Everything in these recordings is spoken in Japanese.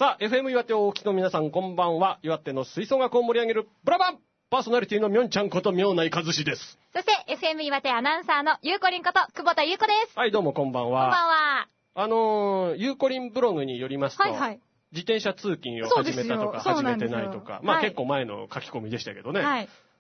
さあ、FM 岩手をお聞きの皆さん、こんばんは。岩手の吹奏楽を盛り上げるブラバンパーソナリティのみょんちゃんこと妙内和志です。 そして FM 岩手アナウンサーのゆうこりんこと久保田ゆうこです。 はい、どうもこんばんは。 こんばんは。 ゆうこりんブログによりますと、 はいはい、 自転車通勤を始めたとか始めてないとか、まあ、はい、結構前の書き込みでしたけどね。 はい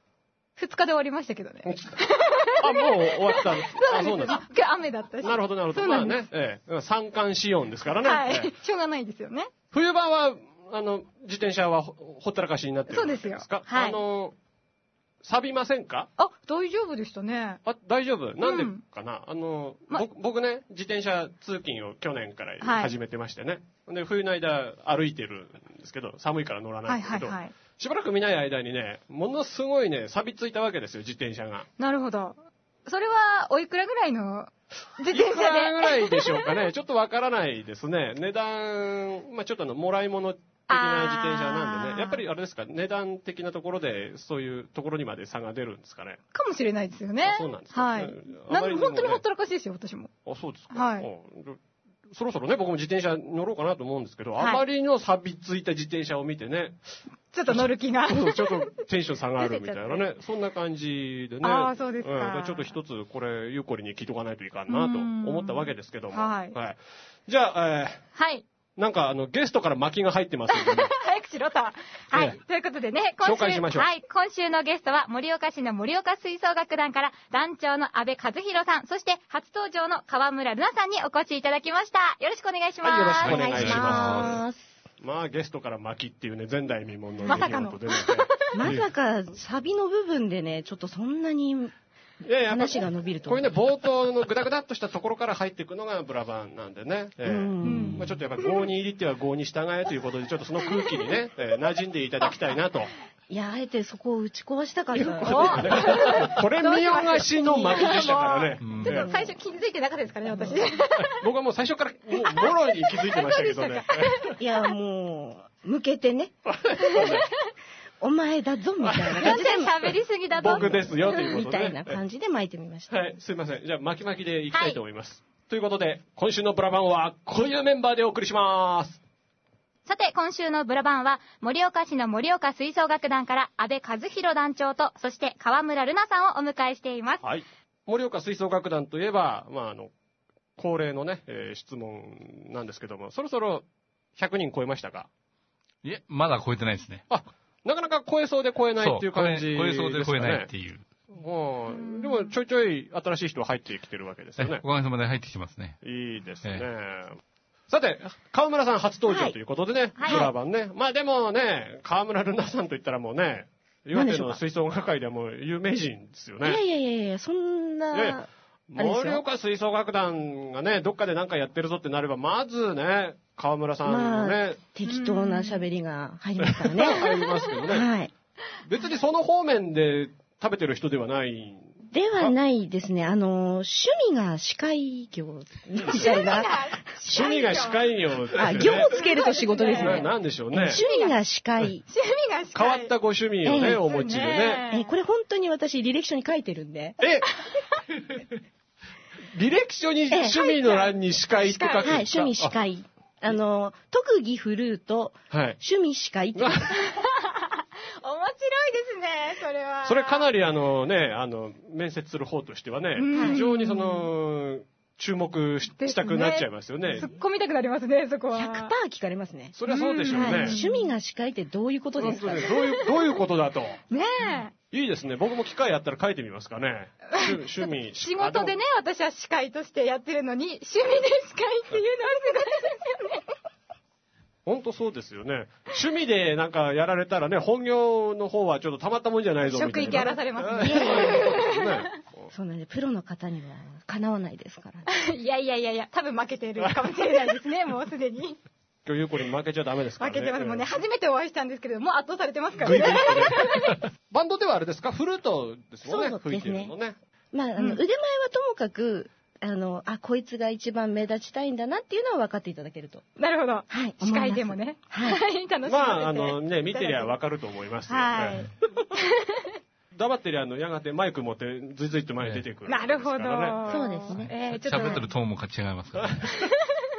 。2日で終わりましたけどね。 あ、もう終わったんです。あ、そうなんです。 今日雨だったし。 なるほどなるほど。まあね、三寒四温ですからね。 はい。しょうがないですよね。 冬場は自転車はほったらかしになってるんですか？そうですよ。はい。錆びませんか？ あ、大丈夫でしたね。 あ、大丈夫。なんでかな、僕ね、自転車通勤を去年から始めてましてね。はい、で、冬の間歩いてるんですけど、寒いから乗らないんですけど、はいはいはい、しばらく見ない間にね、ものすごいね、錆びついたわけですよ、自転車が。 なるほど。それは、おいくらぐらいの自転車で？いくらぐらいでしょうかね。ちょっとわからないですね。値段、まあちょっともらい物的な自転車なんでね。やっぱりあれですか、値段的なところで、そういうところにまで差が出るんですかね。 かもしれないですよね。 そうなんですか。 はい。本当にほったらかしですよ、私も。 あ、そうですか。 はい。 そろそろね、僕も自転車乗ろうかなと思うんですけど、はい、あまりの錆びついた自転車を見てね、 ちょっと乗る気が。 ちょっとテンション下がるみたいなね、そんな感じでね。 ああ、そうですか。 ちょっと一つ、これ、ゆうこりに聞いとかないといかんなと思ったわけですけども。 はい。 はい。じゃあ、 はい。 なんか、ゲストから巻きが入ってますんでね。 早くしろと。はい。ということでね、 紹介しましょう。 はい。今週のゲストは、盛岡市の盛岡吹奏楽団から、団長の安部和弘さん、そして初登場の川村ルナさんにお越しいただきました。よろしくお願いします。 はい、よろしくお願いします。まあ、ゲストから巻きっていうね、前代未聞の出来事でね。 まさか、サビの部分でね、ちょっとそんなに、話が伸びると。 こういうね、冒頭のグダグダっとしたところから入っていくのがブラバンなんでね。まあちょっとやっぱ郷に入りっては郷に従えということで、ちょっとその空気にね、馴染んでいただきたいなと。 いや、あえてそこを打ち壊したかった。 これ見よがしの負けでしたからね。 ちょっと最初気づいてなかったですかね、私。 僕はもう最初からもろに気づいてましたけどね。 いや、もう、向けてね。お前だぞみたいな感じで喋りすぎだぞ僕ですよということで、 みたいな感じで巻いてみました。 はい、すいません。じゃあ巻き巻きでいきたいと思います。ということで、今週のブラバンはこういうメンバーでお送りします。 さて、今週のブラバンは盛岡市の盛岡吹奏楽団から安部和弘団長と、そして川村ルナさんをお迎えしています。 はい。盛岡吹奏楽団といえば、まあ恒例のね、質問なんですけども、そろそろ100人超えましたか？ いえ、まだ超えてないですね。 あ、なかなか超えそうで超えないっていう感じですかね。 超えそうで超えないっていう。 でもちょいちょい新しい人入ってきてるわけですよね。 おかげさまで入ってきてますね。 いいですね。さて、川村さん初登場ということでね、ブラバンね。まあでもね、川村ルナさんといったらもうね、岩手の吹奏楽界ではもう有名人ですよね。 いや、そんな。 盛岡吹奏楽団がね、どっかで何かやってるぞってなれば、まずね、川村さんのね。 適当な喋りが入りますからね。 入りますけどね。 はい。 別にその方面で食べてる人ではない。 ではないですね。趣味が司会業みたいな。 趣味が司会業。 あ、業をつけると仕事ですね。 なんでしょうね。 趣味が司会。 趣味が司会。 変わったご趣味をね、お持ちでね。 これ本当に私履歴書に書いてるんで。 履歴書に趣味の欄に司会って書くんですか？ はい、趣味司会。特技フルート、趣味司会って。 面白いですね、それは。 それかなり面接する方としてはね、非常に注目したくなっちゃいますよね。 突っ込みたくなりますね、そこは。 100% 聞かれますね。 そりゃそうでしょうね。 趣味が司会ってどういうことですか？ どういうことだと。 ねえ。いいですね。僕も機会あったら書いてみますかね。趣味。 仕事でね、私は司会としてやってるのに、趣味で司会っていうのはすごいですよね。 本当そうですよね。趣味でなんかやられたらね、本業の方はちょっとたまったもんじゃないぞみたいな。 職域荒らされますね。 そうなんで、プロの方にはかなわないですから。 いや、多分負けてるかもしれないですね、もうすでに。 今日ゆうこに負けちゃダメですからね。 負けてます。もうね、初めてお会いしたんですけれども、圧倒されてますからね。 バンドではあれですか？フルートですもんね。 そうですね。まあ、腕前はともかく、こいつが一番目立ちたいんだなっていうのは分かっていただけると。 なるほど。 はい。 司会でもね。 はい。 楽しみですね。 まあ、見てりゃ分かると思いますよ。 はい。 黙ってりゃ、やがてマイク持ってずいずいと前に出てくる。 なるほど。 そうですね。 喋ってるトーンも違いますからね。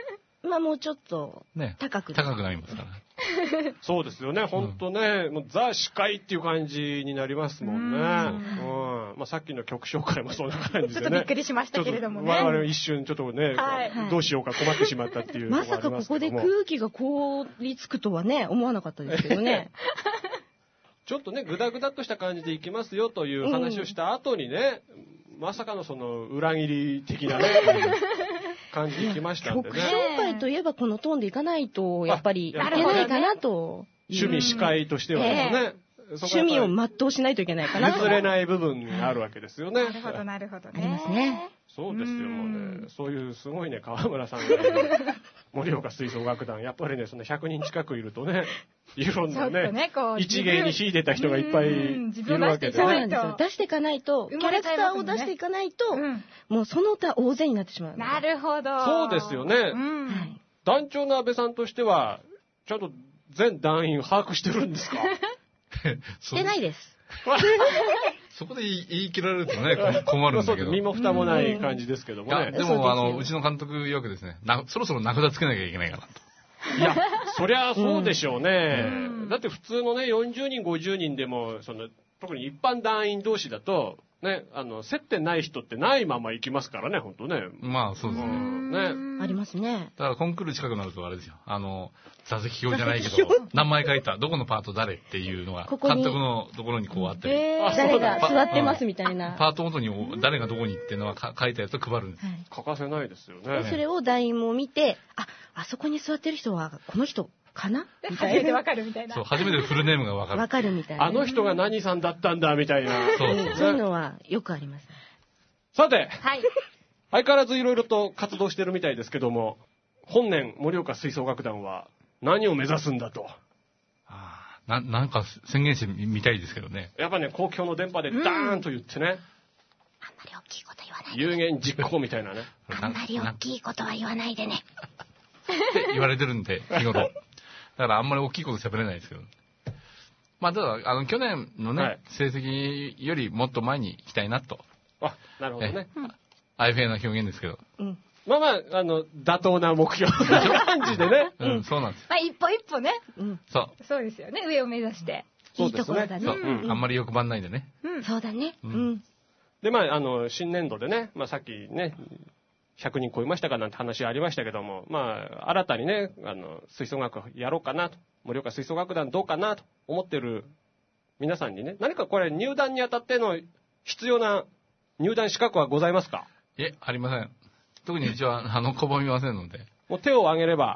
まあもうちょっと高くなりますから。 そうですよね、本当ね、もうザ司会っていう感じになりますもんね。まあさっきの曲紹介もそんな感じでね。 ちょっとびっくりしましたけれどもね。 我々一瞬ちょっとね、どうしようか困ってしまったっていうところがありますけども。 まさかここで空気が凍りつくとはね、思わなかったですけどね。 ちょっとね、グダグダっとした感じでいきますよという話をした後にね、まさかのその裏切り的なね、感じでいきましたんでね。 曲紹介といえばこのトーンでいかないと、やっぱりいけないかなと。 趣味司会としてはですね。 趣味を全うしないといけないかなと。 譲れない部分があるわけですよね。 なるほど、なるほどね。 ありますね。 そうですよ、もうね。そういうすごいね、川村さんが盛岡吹奏楽団、やっぱりね、その100人近くいるとね、いろんなね、一芸に秀でた人がいっぱいいるわけで。 そうなんですよ。出していかないと、キャラクターを出していかないと、もうその他大勢になってしまう。 なるほど。 そうですよね。団長の安倍さんとしては、ちゃんと全団員把握してるんですか？ してないです。 そこで言い切られるとね、困るんだけど。 身も蓋もない感じですけどもね。 でも、うちの監督曰くですね、そろそろ名札つけなきゃいけないかなと。 いや、そりゃそうでしょうね。だって普通のね、40人、50人でも、特に一般団員同士だと、ね、接点ない人ってないまま行きますからね、本当ね。 まあ、そうですね。 ありますね。 だからコンクール近くなるとあれですよ。座席表じゃないけど、名前書いた、どこのパート誰っていうのが、監督のところにこうあったり。 誰が座ってますみたいな。 パートごとに誰がどこにっていうのは書いたやつを配るんです。 欠かせないですよね。 それを団員も見て、あそこに座ってる人は、この人、かな初めてわかるみたいな。 そう、初めてフルネームがわかる。 わかるみたいな。 あの人が何さんだったんだみたいな。 そういうのはよくあります。 さて、相変わらずいろいろと活動してるみたいですけども、本年盛岡吹奏楽団は何を目指すんだと。 なんか宣言してみたいですけどね。 やっぱね、公共の電波でダーンと言ってね。 あんまり大きいこと言わないで。 有言実行みたいなね。 あんまり大きいことは言わないでね。 って言われてるんで、日頃。だからあんまり大きいこと喋れないですけど。まあ、ただ、去年のね、成績よりもっと前に行きたいなと。 なるほどね。 あやふやな表現ですけど。 まあまあ、妥当な目標な感じでね。 そうなんです。 まあ、一歩一歩ね。 そうですよね、上を目指して。 いいところだね。 あんまり欲張んないでね。 そうだね。 で、まあ、新年度でね、まあさっきね、100人超えましたかなんて話ありましたけども、まあ、新たにね、吹奏楽やろうかなと、盛岡吹奏楽団どうかなと思ってる皆さんにね、何かこれ入団にあたっての必要な入団資格はございますか？ ありません。特にうちは、拒みませんので。 もう手を挙げれば。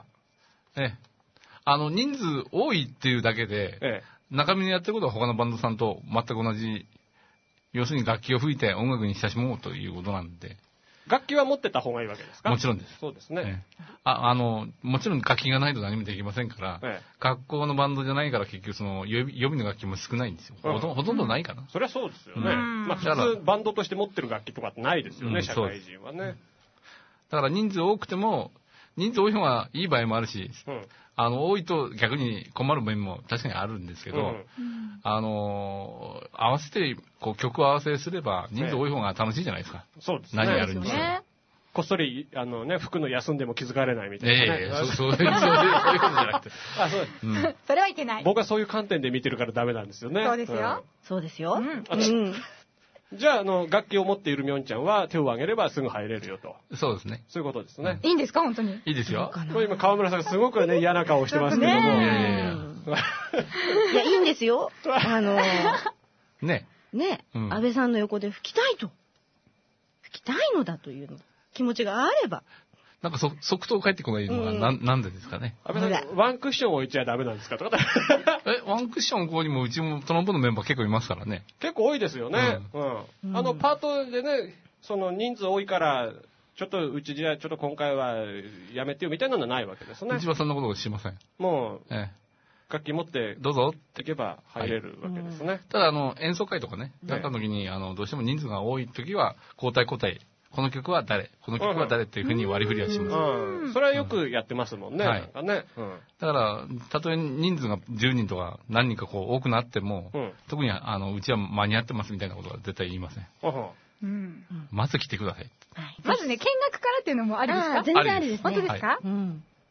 人数多いっていうだけで、中身にやってることは他のバンドさんと全く同じ、要するに楽器を吹いて音楽に親しもうということなんで。 楽器は持ってた方がいいわけですか？ もちろんです。 そうですね。 もちろん楽器がないと何もできませんから、学校のバンドじゃないから結局予備の楽器も少ないんですよ。ほとんどないかな。 そりゃそうですよね。まあ普通バンドとして持ってる楽器とかってないですよね、社会人はね。 だから人数多くても、人数多い方がいい場合もあるし、多いと逆に困る面も確かにあるんですけど、合わせて、曲を合わせすれば人数多い方が楽しいじゃないですか。 そうですね。 何やるにしても。 こっそり、服の休んでも気づかれないみたいなね。 そういうことじゃなくて。 それはいけない。 僕はそういう観点で見てるからダメなんですよね。 そうですよ。 そうですよ。 じゃあ、楽器を持っているみょんちゃんは手を挙げればすぐ入れるよと。 そうですね。 そういうことですね。 いいんですか、本当に。 いいですよ。 これ今、川村さんがすごくね、嫌な顔してますけども。 いや、いいんですよ。 ね。 安倍さんの横で吹きたいと。吹きたいのだという気持ちがあれば。 なんか即答返ってこないのはなんでですかね。 安倍さん、ワンクッション置いちゃダメなんですかとか。 ワンクッションここにもうちもトロンボーンのメンバー結構いますからね。 結構多いですよね。パートでね、人数多いから、ちょっとうちじゃちょっと今回はやめてよみたいなのはないわけですね。 うちはそんなことしません。 もう、楽器持ってどうぞっていけば入れるわけですね。 ただ演奏会とかね、やった時にどうしても人数が多い時は交代この曲は誰、この曲は誰っていうふうに割り振りはします。 それはよくやってますもんね。なんかね。 だから、たとえ人数が10人とか何人か多くなっても、特にうちは間に合ってますみたいなことは絶対言いません。まず来てください。 まずね、見学からっていうのもありですか？ 全然ありですね。 本当ですか？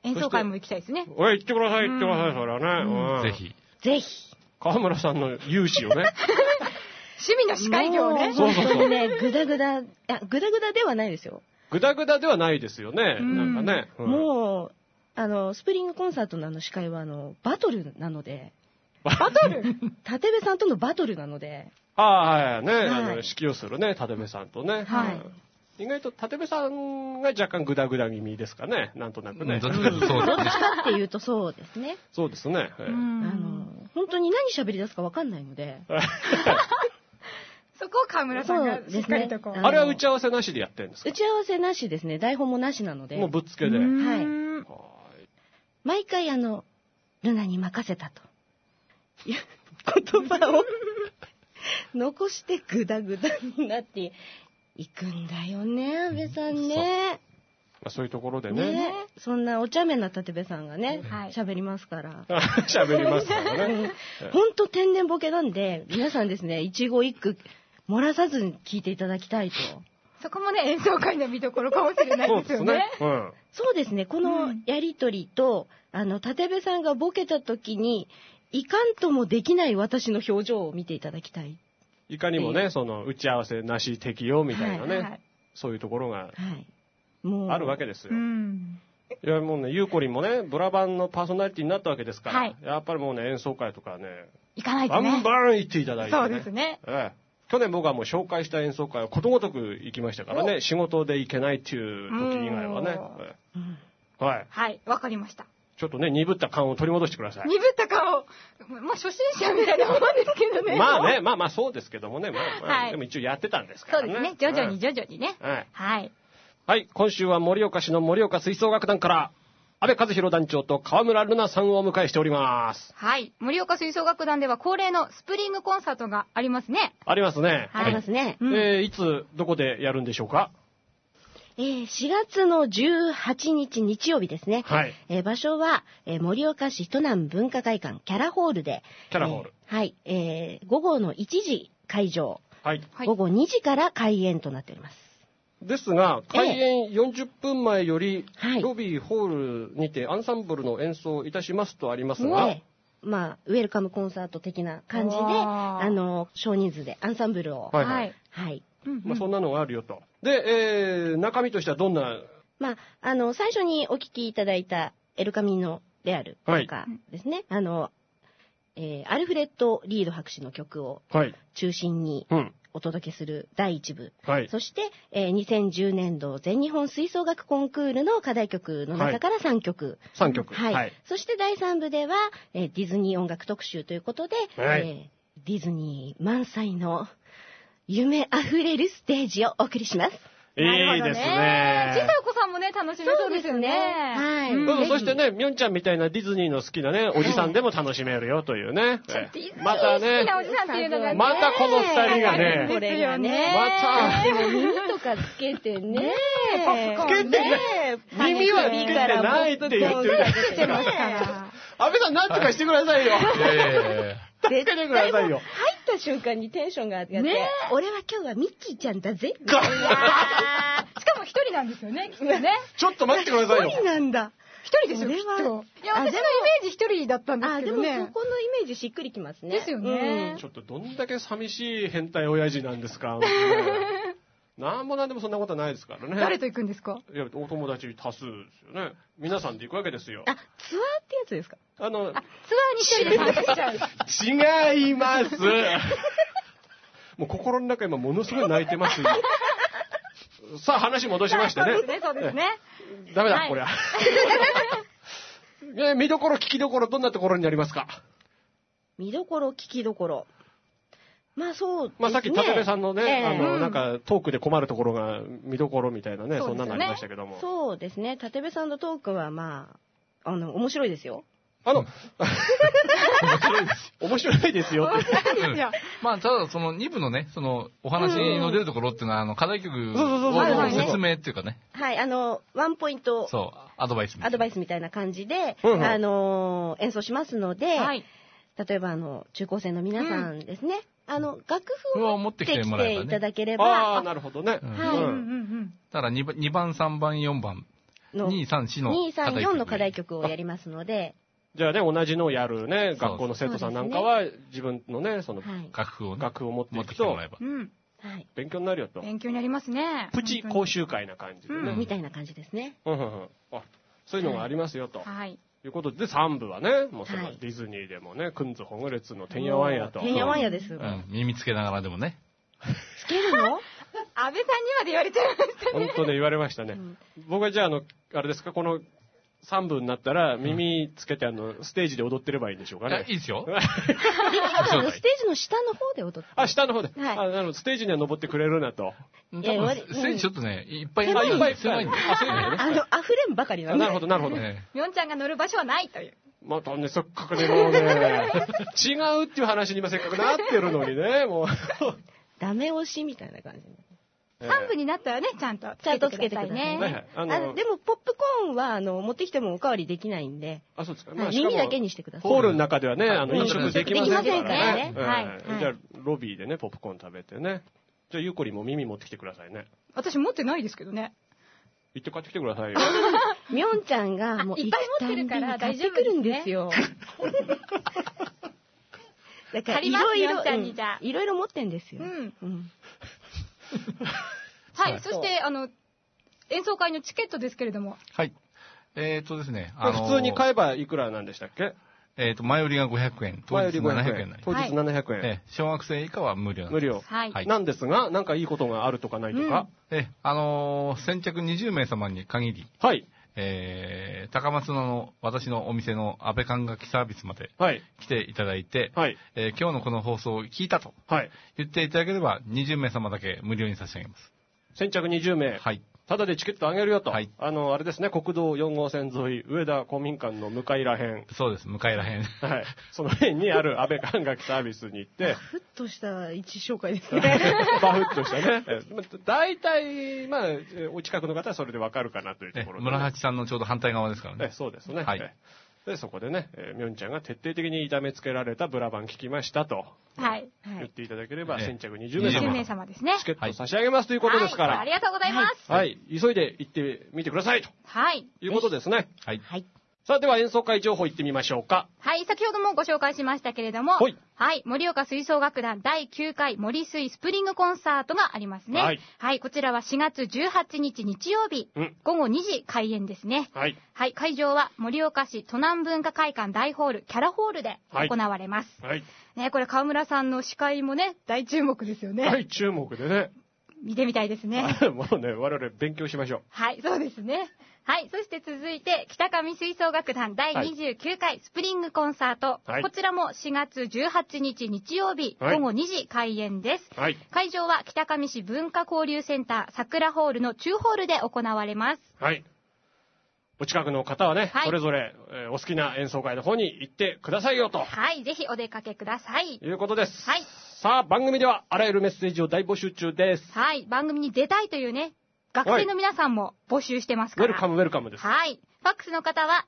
演奏会も行きたいですね。 行ってください、行ってください、それはね。 ぜひ。 ぜひ。 川村さんの勇姿をね。 趣味の司会業ね。 本当にね、グダグダではないですよ。 グダグダではないですよね。なんかね。 もう、スプリングコンサートの司会は、バトルなので。 バトル立部さんとのバトルなので。 はい、ね。指揮をするね、立部さんとね。 はい。 意外と立部さんが若干グダグダ気味ですかね。なんとなくね。 どっちかっていうとそうですね。 そうですね。 本当に何喋り出すか分かんないので。 そこを川村さんがしっかりとこう。 あれは打ち合わせなしでやってるんですか？ 打ち合わせなしですね。台本もなしなので。 もうぶっつけで。 はい。毎回ルナに任せたと。言葉を残してグダグダになっていくんだよね、安倍さんね。 そういうところでね。 そんなお茶目な立部さんがね、喋りますから。 喋りますからね。 ほんと天然ボケなんで、皆さんですね、一語一句漏らさずに聞いていただきたいと。 そこもね、演奏会の見どころかもしれないですよね。 そうですね、このやりとりと、立部さんがボケた時に、いかんともできない私の表情を見ていただきたい。 いかにもね、打ち合わせなし適用みたいなね、そういうところがあるわけですよ。いや、もうね、ゆうこりんもね、ブラバンのパーソナリティになったわけですから、やっぱりもうね、演奏会とかね、 行かないとね。 バンバン行っていただいてね。 そうですね。 去年僕はもう紹介した演奏会をことごとく行きましたからね、仕事で行けないっていう時以外はね。 はい、わかりました。 ちょっとね、鈍った感を取り戻してください。 鈍った感を、まあ初心者みたいなもんですけどね。 まあそうですけどもね、でも一応やってたんですからね。 そうですね、徐々にね。はい。 はい、今週は盛岡市の盛岡吹奏楽団から、安倍和弘団長と川村ルナさんをお迎えしております。 はい。盛岡吹奏楽団では恒例のスプリングコンサートがありますね。 ありますね。 ありますね。 いつ、どこでやるんでしょうか ？4月の18日日曜日ですね。 はい。 場所は、盛岡市都南文化会館キャラホールで。 キャラホール。 はい。午後の1時会場。 はい。 午後2時から開演となっております。 ですが、開演40分前より、ロビーホールにてアンサンブルの演奏をいたしますとありますが、 まあ、ウェルカムコンサート的な感じで、少人数でアンサンブルを。 はい。まあ、そんなのがあるよと。で、中身としてはどんな？ まあ、最初にお聴きいただいたエルカミーノ・レアルとかですね、アルフレッド・リード博士の曲を中心にお届けする第1部。そして、2010年度全日本吹奏楽コンクールの課題曲の中から3曲。 3曲。 はい。そして第3部では、ディズニー音楽特集ということで、ディズニー満載の夢あふれるステージをお送りします。 いいですね。 小さいお子さんもね、楽しめそうですよね。 はい。 そしてね、みょんちゃんみたいなディズニーの好きなね、おじさんでも楽しめるよというね。 またね、好きなおじさんっていうのがね。 またこの二人がね。 これがね。 また。 でも耳とかつけてね。 つけてね。耳はつけてないって言ってるじゃないですか。安倍さん、なんとかしてくださいよ。つけてくださいよ。 入った瞬間にテンションが上がって、俺は今日はミッキーちゃんだぜ。しかも一人なんですよね、きっとね。 ちょっと待ってくださいよ。 一人なんだ。 一人ですよ、きっと。いや、私のイメージ一人だったんですけどね。 でもそこのイメージしっくりきますね。 ですよね。 ちょっとどんだけ寂しい変態親父なんですか。なんもなんでもそんなことはないですからね。 誰と行くんですか？ いや、お友達多数ですよね。皆さんで行くわけですよ。 ツアーってやつですか？ ツアーに一人で参加しちゃう。 違います。もう心の中今ものすごい泣いてますよ。さあ話戻しましてね。 そうですね。 ダメだ、これは。見どころ、聞きどころ、どんなところになりますか？ 見どころ、聞きどころ。まあそうですね。 さっき立部さんのね、なんかトークで困るところが見どころみたいなね、そんなのありましたけども。 そうですね。立部さんのトークはまあ、面白いですよ。 面白いですよ。 まあ、ただ、その2部のね、その、お話の出るところっていうのは、課題曲を説明っていうかね。 はい、ワンポイント。 そう、アドバイスみたいな感じで、演奏しますので、例えば、中高生の皆さんですね。楽譜を持ってきていただければ。 なるほどね。 はい。 だから2番、3番、4番。 の2、3、4の課題曲をやりますので。 じゃあね、同じのをやるね、学校の生徒さんなんかは、自分のね、その、 楽譜を持っていくと、勉強になるよと。 勉強になりますね。 プチ講習会な感じでね。 みたいな感じですね。 そういうのがありますよと。はい。ということで、3部はね、もうそのディズニーでもね、クンズホグレツのてんやわんやと。 てんやわんやです。 耳つけながらでもね。 つけるの？ 安倍さんにまで言われちゃいましたね。 本当ね、言われましたね。僕はじゃあ、あれですか、この3部になったら、耳つけてステージで踊ってればいいんでしょうかね。 いいですよ。 ステージの下の方で踊って。 下の方で。ステージには登ってくれるなと。 ステージちょっとね、いっぱい狭いんで。 溢れんばかりなんで。 なるほど、なるほど。 みょんちゃんが乗る場所はないという。 またね、せっかくね、もうね、違うっていう話に今せっかくなってるのにね、もう。 ダメ押しみたいな感じ。 3部になったらね、ちゃんとつけてくださいね。 でも、ポップコーンは、持ってきてもおかわりできないんで。 そうですか。 耳だけにしてください。 ホールの中ではね、飲食できませんからね。 じゃあ、ロビーでね、ポップコーン食べてね。じゃあ、ゆうこりんも耳持ってきてくださいね。 私持ってないですけどね。 行って帰ってきてくださいよ。 みょんちゃんが、もう、 いっぱい持ってるから大丈夫ですね。買ってくるんですよ。だから、いろいろ持ってんですよ。 はい、そして、演奏会のチケットですけれども。 はい。ですね。 普通に買えばいくらなんでしたっけ？ 前売りが500円、当日700円。 当日700円。 小学生以下は無料。 無料。はい。なんですが、なんかいいことがあるとかないとか。 先着20名様に限り。 はい。 高松の私のお店の安倍管楽器サービスまで来ていただいて、今日のこの放送を聞いたと言っていただければ20名様だけ無料に差し上げます。 先着20名。はい。ただでチケットあげるよと。はい。あれですね、国道4号線沿い、上田公民館の向かいらへん。 そうです、向かいらへん。 はい。その辺にある安倍管楽器サービスに行って。 バフッとした位置紹介ですね。 バフッとしたね。大体、まあ、お近くの方はそれでわかるかなというところで。 村八さんのちょうど反対側ですからね。 そうですね。はい。で、そこでね、みょんちゃんが徹底的に痛めつけられたブラバン聞きましたと。はい。言っていただければ、先着20名様。 20名様ですね。 チケット差し上げますということですから。 ありがとうございます。 はい。急いで行ってみてくださいと。はい。いうことですね。はい。さあ、では演奏会情報行ってみましょうか。 はい、先ほどもご紹介しましたけれども、はい、盛岡吹奏楽団第9回森吹スプリングコンサートがありますね。はい。はい、こちらは4月18日日曜日、午後2時開演ですね。はい。はい、会場は盛岡市都南文化会館大ホール、キャラホールで行われます。はい。ね、これ川村さんの司会もね、大注目ですよね。 大注目でね。 見てみたいですね。 もうね、我々勉強しましょう。 はい、そうですね。はい、そして続いて、北上吹奏楽団第29回スプリングコンサート。はい、こちらも4月18日日曜日、午後2時開演です。はい、会場は北上市文化交流センター桜ホールの中ホールで行われます。はい。 お近くの方はね、それぞれ、お好きな演奏会の方に行ってくださいよと。 はい、ぜひお出かけください。 いうことです。はい。さあ、番組ではあらゆるメッセージを大募集中です。 はい、番組に出たいというね、学生の皆さんも募集してますから。 ウェルカムウェルカムです。 はい。ファックスの方は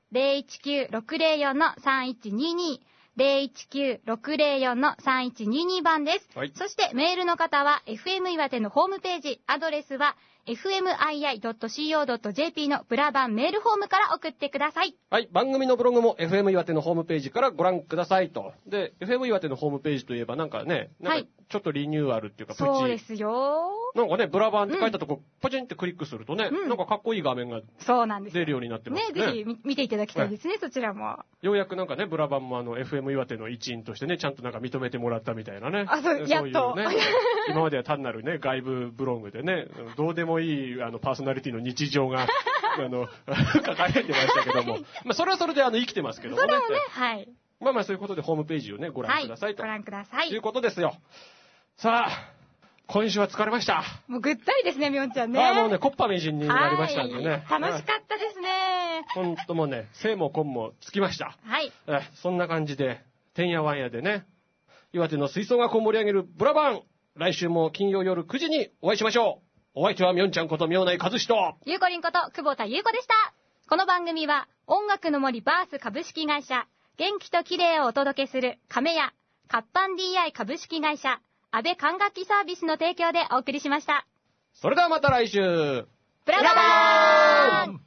019-604-3122。019-604-3122 番です。はい、そしてメールの方は FM 岩手のホームページ、アドレスは fmii.co.jp のブラバンメールフォームから送ってください。 はい。番組のブログも FM 岩手のホームページからご覧くださいと。で、FM 岩手のホームページといえばなんかね、なんかちょっとリニューアルっていうかプチ。 そうですよ。 なんかね、ブラバンって書いたとこ、ポチンってクリックするとね、なんかかっこいい画面が出るようになってますね。 ね、ぜひ見ていただきたいですね、そちらも。 ようやくなんかね、ブラバンもFM 岩手の一員としてね、ちゃんとなんか認めてもらったみたたいなね。 やっと。 今までは単なるね、外部ブログでね、どうでもいいパーソナリティの日常が、書かれてましたけども、まあ、それはそれで生きてますけどもね。 それもね、はい。 まあまあそういうことでホームページをね、ご覧くださいと。 ご覧ください。 ということですよ。さあ、今週は疲れました。 もうぐったりですね、みょんちゃんね。 もうね、コッパみじんになりましたんでね。 楽しかったですね。 ほんともうね、生も根もつきました。はい。そんな感じで、てんやわんやでね、岩手の吹奏楽を盛り上げるブラバン、来週も金曜夜9時にお会いしましょう。お相手はみょんちゃんことみょうないかずしと、 ゆうこりんこと久保田ゆうこでした。この番組は、音楽の森バース株式会社、元気と綺麗をお届けする亀屋、活版 DI 株式会社、安倍管楽器サービスの提供でお送りしました。 それではまた来週。 ブラバーン。